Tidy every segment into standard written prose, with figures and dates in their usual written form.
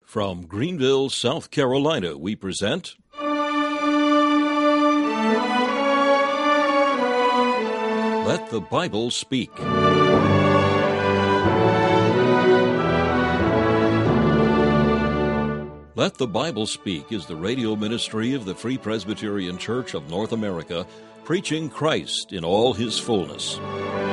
From Greenville, South Carolina, we present Let the Bible Speak. Let the Bible Speak is the radio ministry of the Free Presbyterian Church of North America, preaching Christ in all His fullness.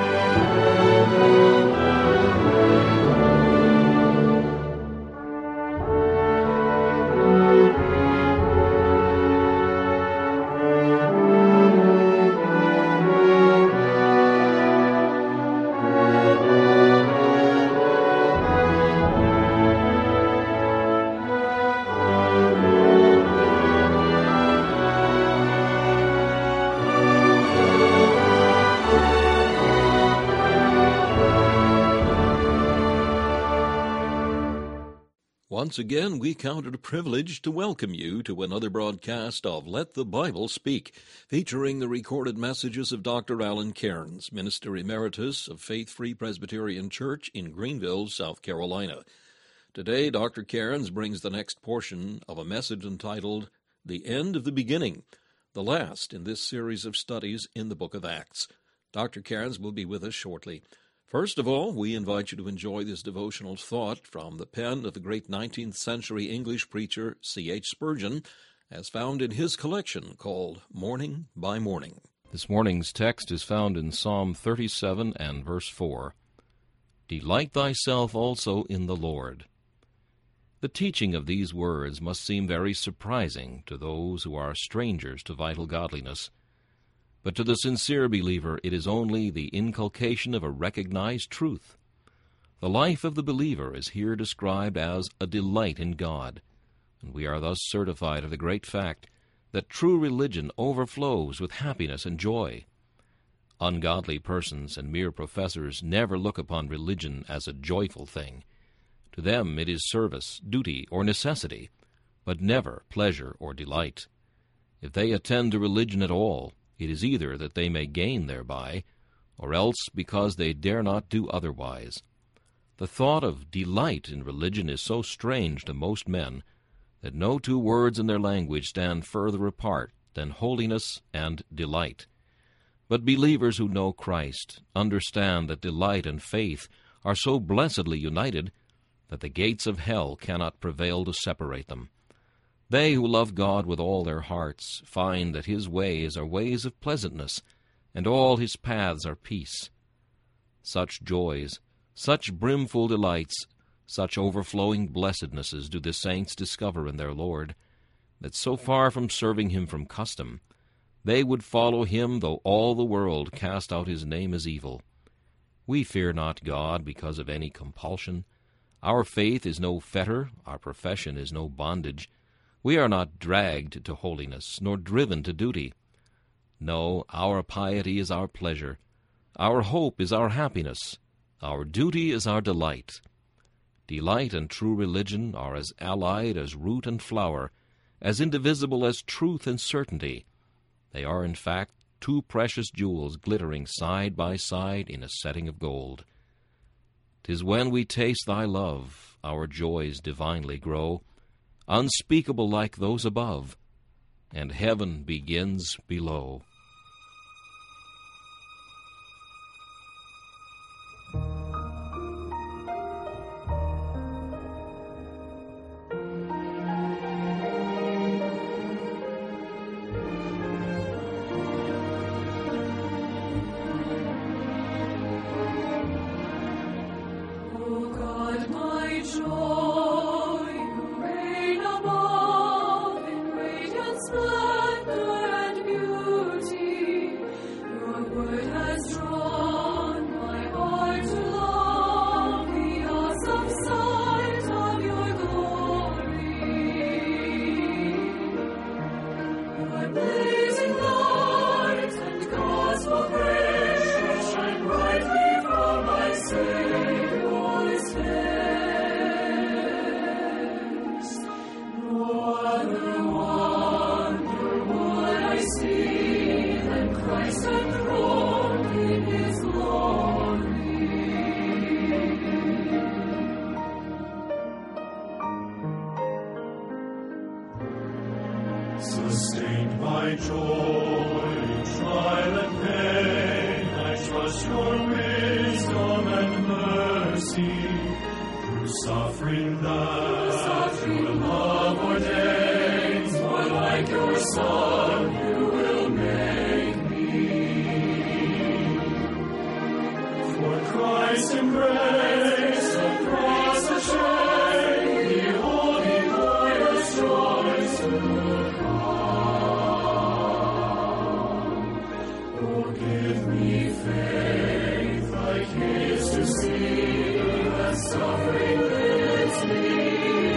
Once again, we count it a privilege to welcome you to another broadcast of Let the Bible Speak, featuring the recorded messages of Dr. Alan Cairns, Minister Emeritus of Faith Free Presbyterian Church in Greenville, South Carolina. Today, Dr. Cairns brings the next portion of a message entitled, The End of the Beginning, the last in this series of studies in the book of Acts. Dr. Cairns will be with us shortly. First of all, we invite you to enjoy this devotional thought from the pen of the great 19th century English preacher C.H. Spurgeon, as found in his collection called Morning by Morning. This morning's text is found in Psalm 37 and verse 4. Delight thyself also in the Lord. The teaching of these words must seem very surprising to those who are strangers to vital godliness. But to the sincere believer, it is only the inculcation of a recognized truth. The life of the believer is here described as a delight in God, and we are thus certified of the great fact that true religion overflows with happiness and joy. Ungodly persons and mere professors never look upon religion as a joyful thing. To them it is service, duty, or necessity, but never pleasure or delight. If they attend to religion at all, it is either that they may gain thereby, or else because they dare not do otherwise. The thought of delight in religion is so strange to most men that no two words in their language stand further apart than holiness and delight. But believers who know Christ understand that delight and faith are so blessedly united that the gates of hell cannot prevail to separate them. They who love God with all their hearts find that His ways are ways of pleasantness, and all His paths are peace. Such joys, such brimful delights, such overflowing blessednesses do the saints discover in their Lord, that so far from serving Him from custom, they would follow Him though all the world cast out His name as evil. We fear not God because of any compulsion. Our faith is no fetter, our profession is no bondage. We are not dragged to holiness, nor driven to duty. No, our piety is our pleasure. Our hope is our happiness. Our duty is our delight. Delight and true religion are as allied as root and flower, as indivisible as truth and certainty. They are, in fact, two precious jewels glittering side by side in a setting of gold. 'Tis when we taste thy love, our joys divinely grow, unspeakable like those above, and heaven begins below. O God, my joy, you reign above in radiant splendor and beauty. Sustained by joy in trial and pain, I trust your wisdom and mercy. Through suffering that your love ordains, more like your Son you will make me. For Christ's embrace, the cross of shame, the holy glorious joys to oh, give me faith like his to see that suffering lives me.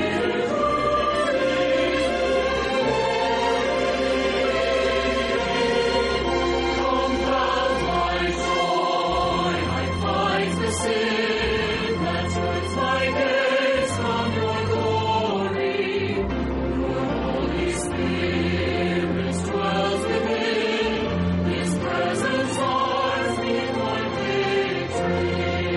Compound my joy, I fight the sin that turns my gaze from your glory. Your Holy Spirit dwells within. His presence arms me for victory.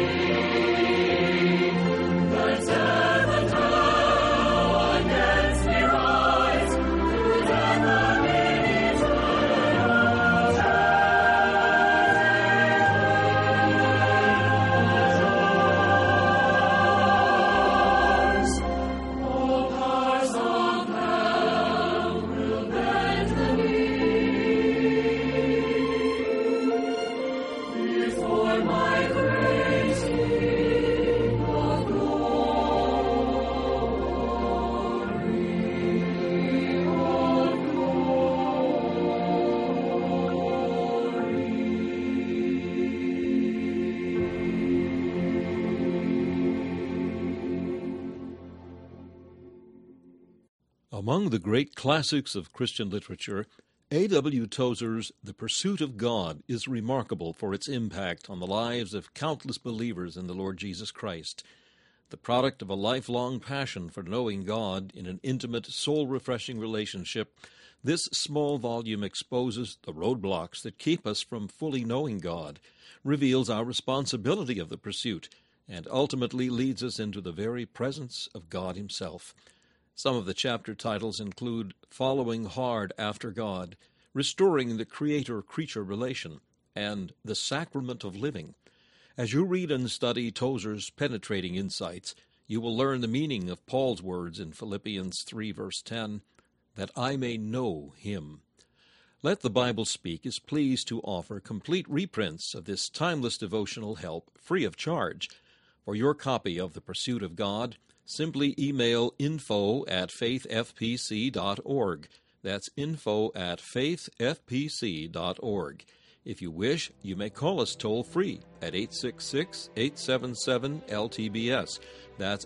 The death and hell against me rise, through death and all powers of hell will bend the knee before my great King of Among the great classics of Christian literature, A.W. Tozer's The Pursuit of God is remarkable for its impact on the lives of countless believers in the Lord Jesus Christ. The product of a lifelong passion for knowing God in an intimate, soul-refreshing relationship, this small volume exposes the roadblocks that keep us from fully knowing God, reveals our responsibility of the pursuit, and ultimately leads us into the very presence of God Himself. Some of the chapter titles include Following Hard After God, Restoring the Creator-Creature Relation, and The Sacrament of Living. As you read and study Tozer's penetrating insights, you will learn the meaning of Paul's words in Philippians 3, verse 10, that I may know Him. Let the Bible Speak is pleased to offer complete reprints of this timeless devotional help free of charge. For your copy of The Pursuit of God, simply email info@faithfpc.org. That's info@faithfpc.org. If you wish, you may call us toll-free at 866-877-LTBS. That's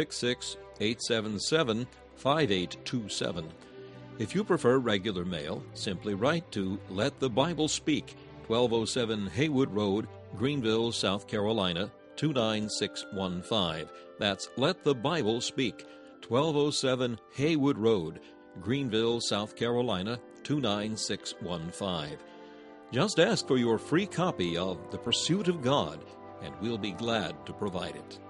866-877-5827. If you prefer regular mail, simply write to Let the Bible Speak, 1207 Haywood Road, Greenville, South Carolina, 29615. That's Let the Bible Speak, 1207 Haywood Road, Greenville, South Carolina, 29615. Just ask for your free copy of The Pursuit of God, and we'll be glad to provide it.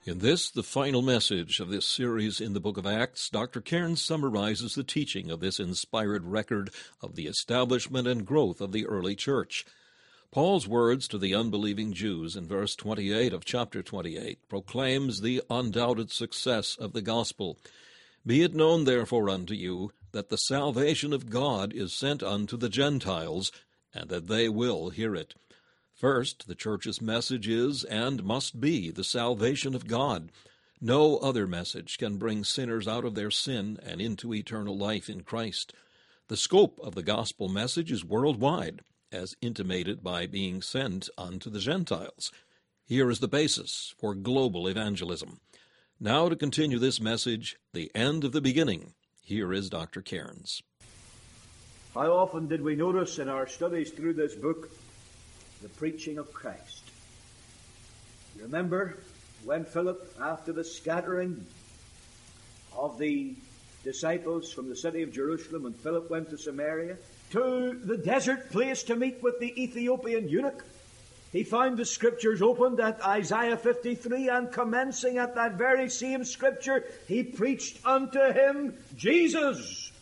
In this, the final message of this series in the book of Acts, Dr. Cairns summarizes the teaching of this inspired record of the establishment and growth of the early church. Paul's words to the unbelieving Jews in verse 28 of chapter 28 proclaims the undoubted success of the gospel. Be it known therefore unto you that the salvation of God is sent unto the Gentiles, and that they will hear it. First, the church's message is and must be the salvation of God. No other message can bring sinners out of their sin and into eternal life in Christ. The scope of the gospel message is worldwide, as intimated by being sent unto the Gentiles. Here is the basis for global evangelism. Now to continue this message, the end of the beginning, here is Dr. Cairns. How often did we notice in our studies through this book the preaching of Christ? You remember when Philip, after the scattering of the disciples from the city of Jerusalem, when Philip went to Samaria, to the desert place to meet with the Ethiopian eunuch, he found the scriptures opened at Isaiah 53, and commencing at that very same scripture, he preached unto him Jesus.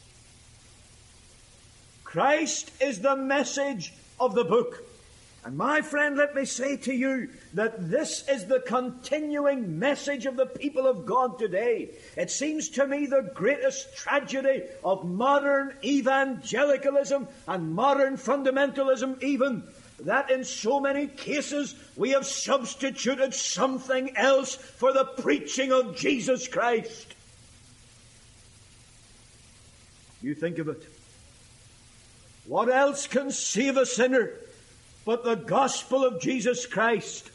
Christ is the message of the book. And my friend, let me say to you that this is the continuing message of the people of God today. It seems to me the greatest tragedy of modern evangelicalism and modern fundamentalism even, that in so many cases we have substituted something else for the preaching of Jesus Christ. You think of it. What else can save a sinner but the gospel of Jesus Christ?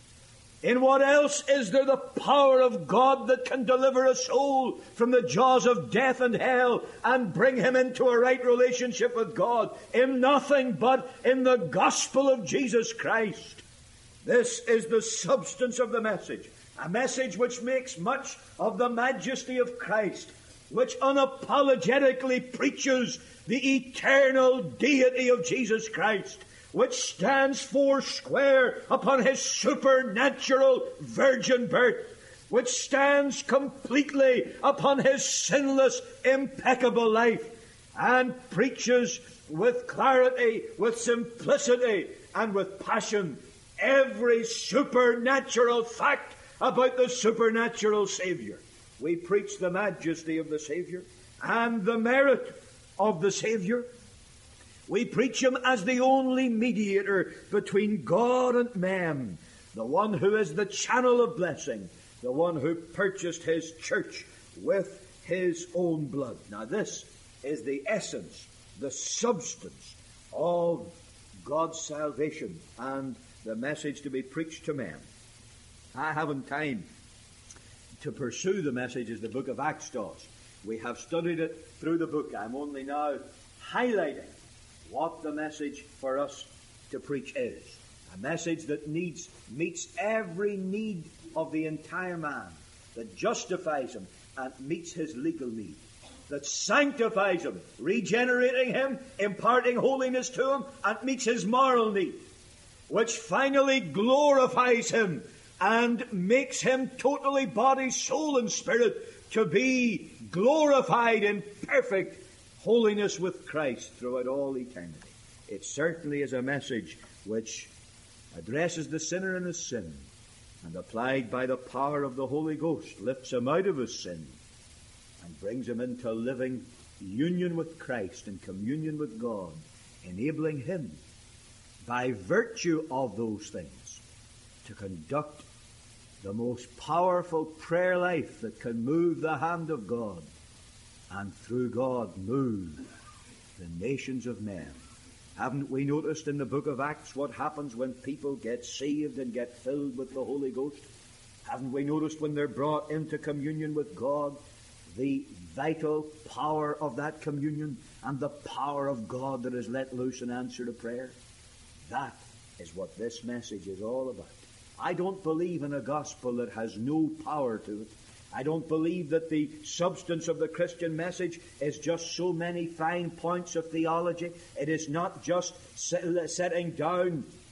In what else is there the power of God that can deliver a soul from the jaws of death and hell and bring him into a right relationship with God? In nothing but in the gospel of Jesus Christ. This is the substance of the message. A message which makes much of the majesty of Christ, which unapologetically preaches the eternal deity of Jesus Christ, which stands foursquare upon his supernatural virgin birth, which stands completely upon his sinless, impeccable life, and preaches with clarity, with simplicity, and with passion every supernatural fact about the supernatural Savior. We preach the majesty of the Savior and the merit of the Savior. We preach him as the only mediator between God and man, the one who is the channel of blessing, the one who purchased his church with his own blood. Now this is the essence, the substance of God's salvation and the message to be preached to men. I haven't time to pursue the message as the book of Acts does. We have studied it through the book. I'm only now highlighting what the message for us to preach is. A message that meets every need of the entire man, that justifies him and meets his legal need, that sanctifies him, regenerating him, imparting holiness to him, and meets his moral need, which finally glorifies him and makes him totally body, soul, and spirit to be glorified in perfect holiness with Christ throughout all eternity. It certainly is a message which addresses the sinner in his sin, and applied by the power of the Holy Ghost lifts him out of his sin and brings him into living union with Christ and communion with God, enabling him by virtue of those things to conduct the most powerful prayer life that can move the hand of God, and through God move the nations of men. Haven't we noticed in the book of Acts what happens when people get saved and get filled with the Holy Ghost? Haven't we noticed when they're brought into communion with God, the vital power of that communion and the power of God that is let loose in answer to prayer? That is what this message is all about. I don't believe in a gospel that has no power to it. I don't believe that the substance of the Christian message is just so many fine points of theology. It is not just setting down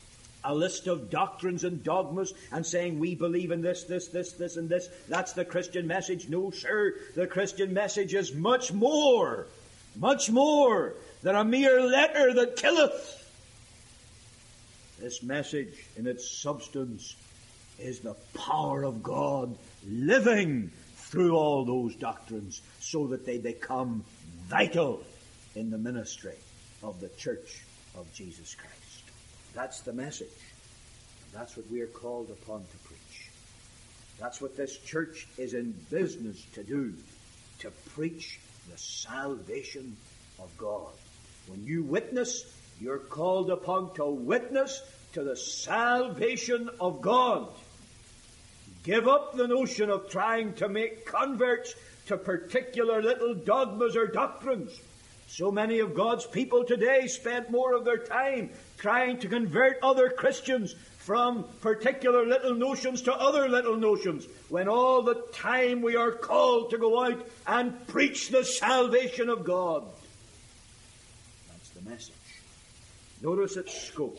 a list of doctrines and dogmas and saying we believe in this, this, and this. That's the Christian message. No, sir. The Christian message is much more than a mere letter that killeth. This message in its substance is the power of God living through all those doctrines so that they become vital in the ministry of the Church of Jesus Christ. That's the message. That's what we are called upon to preach. That's what this church is in business to do, to preach the salvation of God. When you witness, you're called upon to witness to the salvation of God. Give up the notion of trying to make converts to particular little dogmas or doctrines. So many of God's people today spend more of their time trying to convert other Christians from particular little notions to other little notions, when all the time we are called to go out and preach the salvation of God. That's the message. Notice its scope.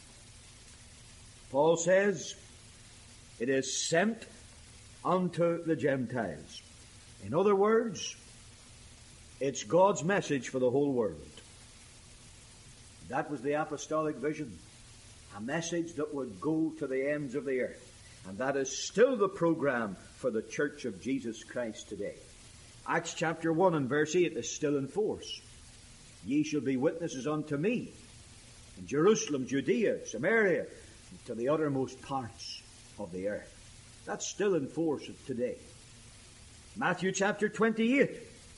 Paul says, it is sent unto the Gentiles. In other words, it's God's message for the whole world. That was the apostolic vision. A message that would go to the ends of the earth. And that is still the program for the Church of Jesus Christ today. Acts chapter 1 and verse 8 is still in force. Ye shall be witnesses unto me in Jerusalem, Judea, Samaria, and to the uttermost parts of the earth. That's still in force today. Matthew chapter 28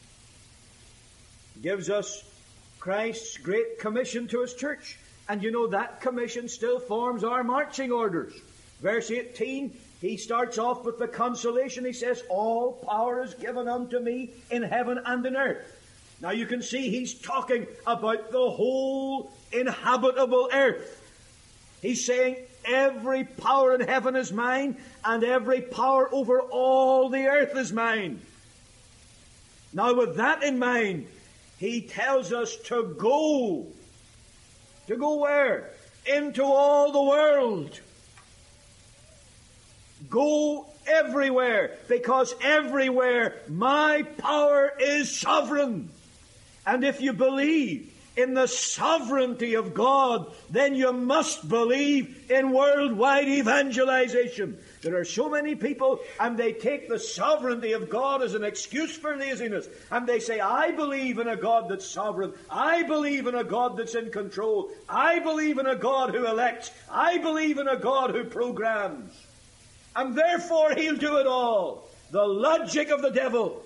gives us Christ's great commission to His church. And you know that commission still forms our marching orders. Verse 18, he starts off with the consolation. He says, all power is given unto me in heaven and in earth. Now you can see he's talking about the whole inhabitable earth. He's saying every power in heaven is mine, and every power over all the earth is mine. Now with that in mind, he tells us to go. To go where? Into all the world. Go everywhere, because everywhere my power is sovereign. And if you believe in the sovereignty of God, then you must believe in worldwide evangelization. There are so many people, and they take the sovereignty of God as an excuse for laziness. And they say, I believe in a God that's sovereign. I believe in a God that's in control. I believe in a God who elects. I believe in a God who programs. And therefore He'll do it all. The logic of the devil.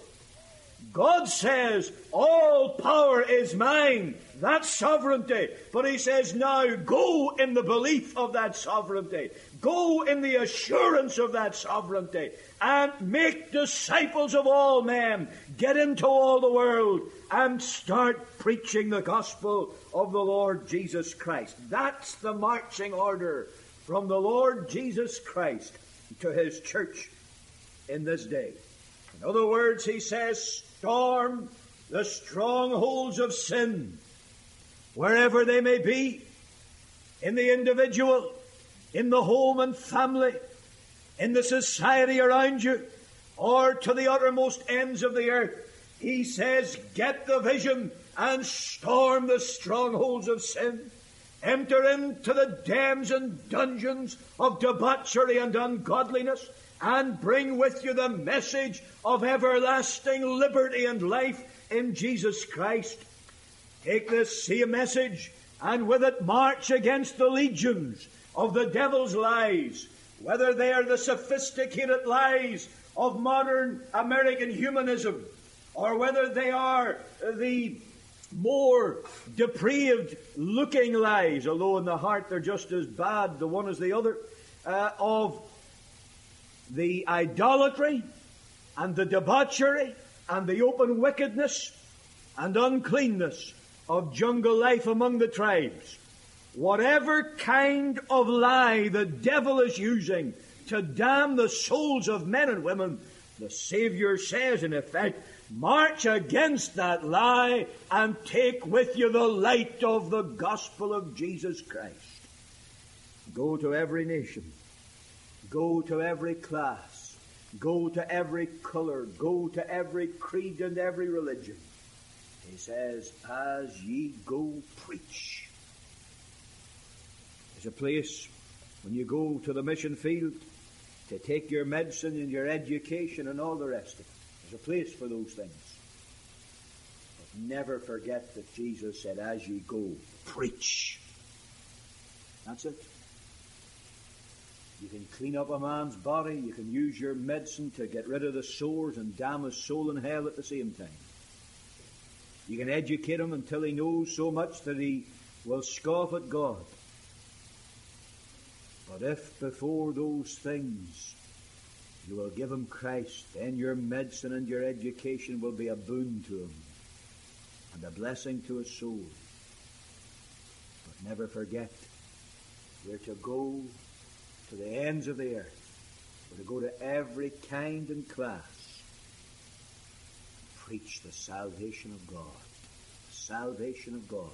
God says, all power is mine. That's sovereignty. But He says, now go in the belief of that sovereignty. Go in the assurance of that sovereignty. And make disciples of all men. Get into all the world. And start preaching the gospel of the Lord Jesus Christ. That's the marching order from the Lord Jesus Christ to His church in this day. In other words, He says, storm the strongholds of sin, wherever they may be, in the individual, in the home and family, in the society around you, or to the uttermost ends of the earth. He says, get the vision and storm the strongholds of sin. Enter into the dens and dungeons of debauchery and ungodliness, and bring with you the message of everlasting liberty and life in Jesus Christ. Take this same message, and with it march against the legions of the devil's lies, whether they are the sophisticated lies of modern American humanism, or whether they are the more depraved looking lies, although in the heart they're just as bad, the one as the other, of the idolatry and the debauchery and the open wickedness and uncleanness of jungle life among the tribes. Whatever kind of lie the devil is using to damn the souls of men and women, the Savior says, in effect, march against that lie and take with you the light of the gospel of Jesus Christ. Go to every nation. Go to every class. Go to every color. Go to every creed and every religion. He says, as ye go, preach. There's a place when you go to the mission field to take your medicine and your education and all the rest of it. There's a place for those things. But never forget that Jesus said, as ye go, preach. That's it. You can clean up a man's body. You can use your medicine to get rid of the sores and damn his soul in hell at the same time. You can educate him until he knows so much that he will scoff at God. But if before those things you will give him Christ, then your medicine and your education will be a boon to him and a blessing to his soul. But never forget, we're to go to the ends of the earth. We're to go to every kind and class. Preach the salvation of God. The salvation of God.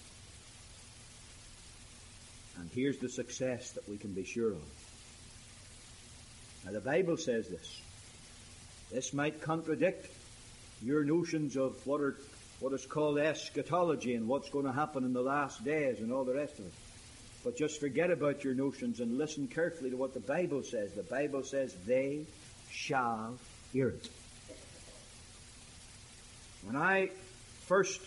And here's the success that we can be sure of. Now the Bible says this. This might contradict your notions of what is called eschatology and what's going to happen in the last days and all the rest of it. But just forget about your notions and listen carefully to what the Bible says. The Bible says, they shall hear it. When I first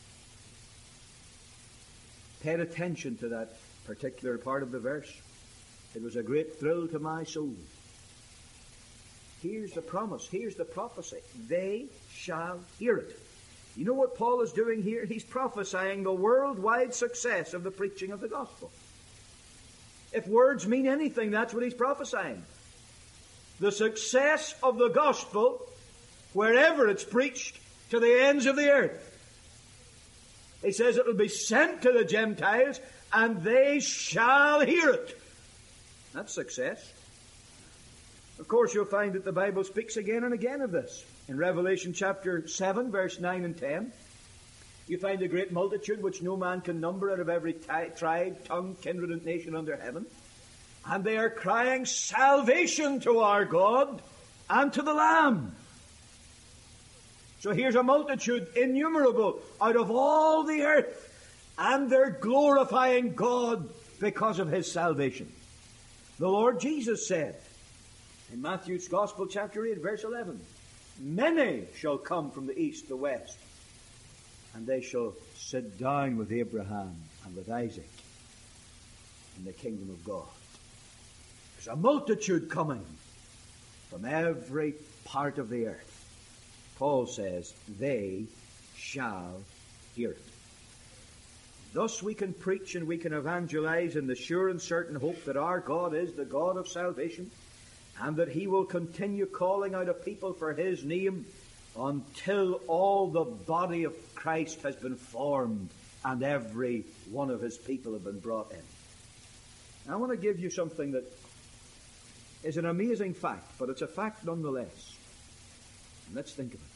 paid attention to that particular part of the verse, it was a great thrill to my soul. Here's the promise. Here's the prophecy. They shall hear it. You know what Paul is doing here? He's prophesying the worldwide success of the preaching of the gospel. If words mean anything, that's what he's prophesying. The success of the gospel, wherever it's preached, to the ends of the earth. He says it will be sent to the Gentiles, and they shall hear it. That's success. Of course, you'll find that the Bible speaks again and again of this. In Revelation chapter 7, verse 9 and 10, you find a great multitude which no man can number out of every tribe, tongue, kindred, and nation under heaven. And they are crying, salvation to our God and to the Lamb. So here's a multitude innumerable out of all the earth, and they're glorifying God because of His salvation. The Lord Jesus said in Matthew's Gospel, chapter 8, verse 11, many shall come from the east, the west, and they shall sit down with Abraham and with Isaac in the kingdom of God. There's a multitude coming from every part of the earth. Paul says, they shall hear it. Thus we can preach and we can evangelize in the sure and certain hope that our God is the God of salvation, and that He will continue calling out a people for His name until all the body of Christ has been formed and every one of His people have been brought in. Now, I want to give you something that is an amazing fact, but it's a fact nonetheless. And let's think of it.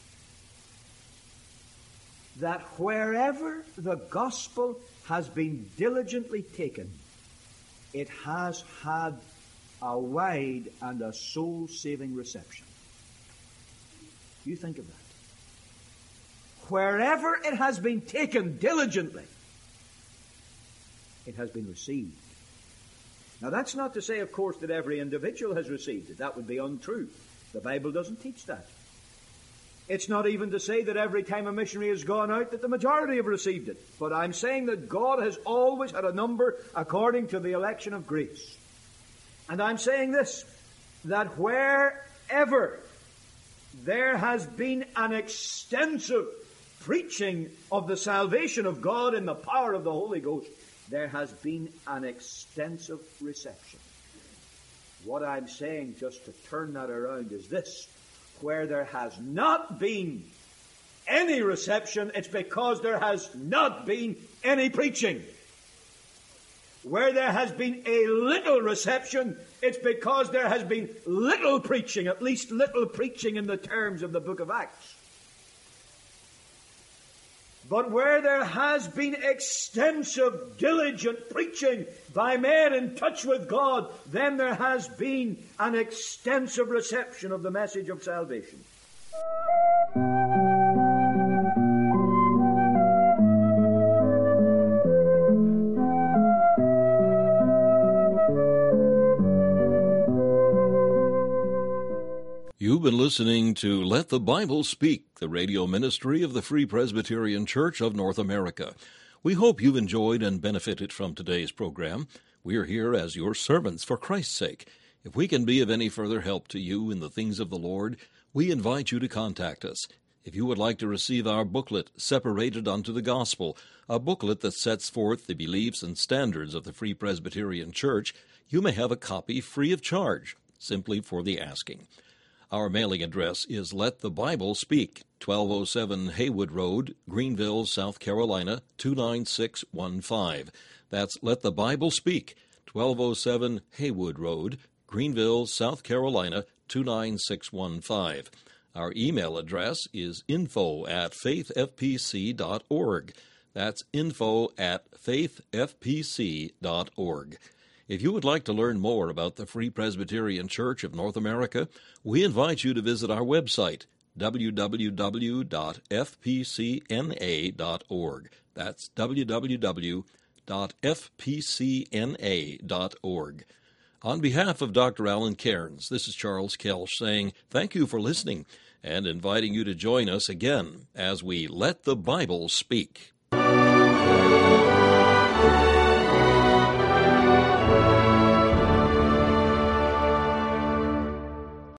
That wherever the gospel has been diligently taken, it has had a wide and a soul-saving reception. You think of that. Wherever it has been taken diligently, it has been received. Now, that's not to say, of course, that every individual has received it. That would be untrue. The Bible doesn't teach that. It's not even to say that every time a missionary has gone out that the majority have received it. But I'm saying that God has always had a number according to the election of grace. And I'm saying this, that wherever there has been an extensive preaching of the salvation of God in the power of the Holy Ghost, there has been an extensive reception. What I'm saying, just to turn that around, is this. Where there has not been any reception, it's because there has not been any preaching. Where there has been a little reception, it's because there has been little preaching, at least little preaching in the terms of the book of Acts. But where there has been extensive, diligent preaching by men in touch with God, then there has been an extensive reception of the message of salvation. You've been listening to Let the Bible Speak, the radio ministry of the Free Presbyterian Church of North America. We hope you've enjoyed and benefited from today's program. We are here as your servants for Christ's sake. If we can be of any further help to you in the things of the Lord, we invite you to contact us. If you would like to receive our booklet, Separated unto the Gospel, a booklet that sets forth the beliefs and standards of the Free Presbyterian Church, you may have a copy free of charge, simply for the asking. Our mailing address is Let the Bible Speak, 1207 Haywood Road, Greenville, South Carolina, 29615. That's Let the Bible Speak, 1207 Haywood Road, Greenville, South Carolina, 29615. Our email address is info@faithfpc.org. That's info@faithfpc.org. If you would like to learn more about the Free Presbyterian Church of North America, we invite you to visit our website, www.fpcna.org. That's www.fpcna.org. On behalf of Dr. Alan Cairns, this is Charles Kelsch saying thank you for listening and inviting you to join us again as we Let the Bible Speak.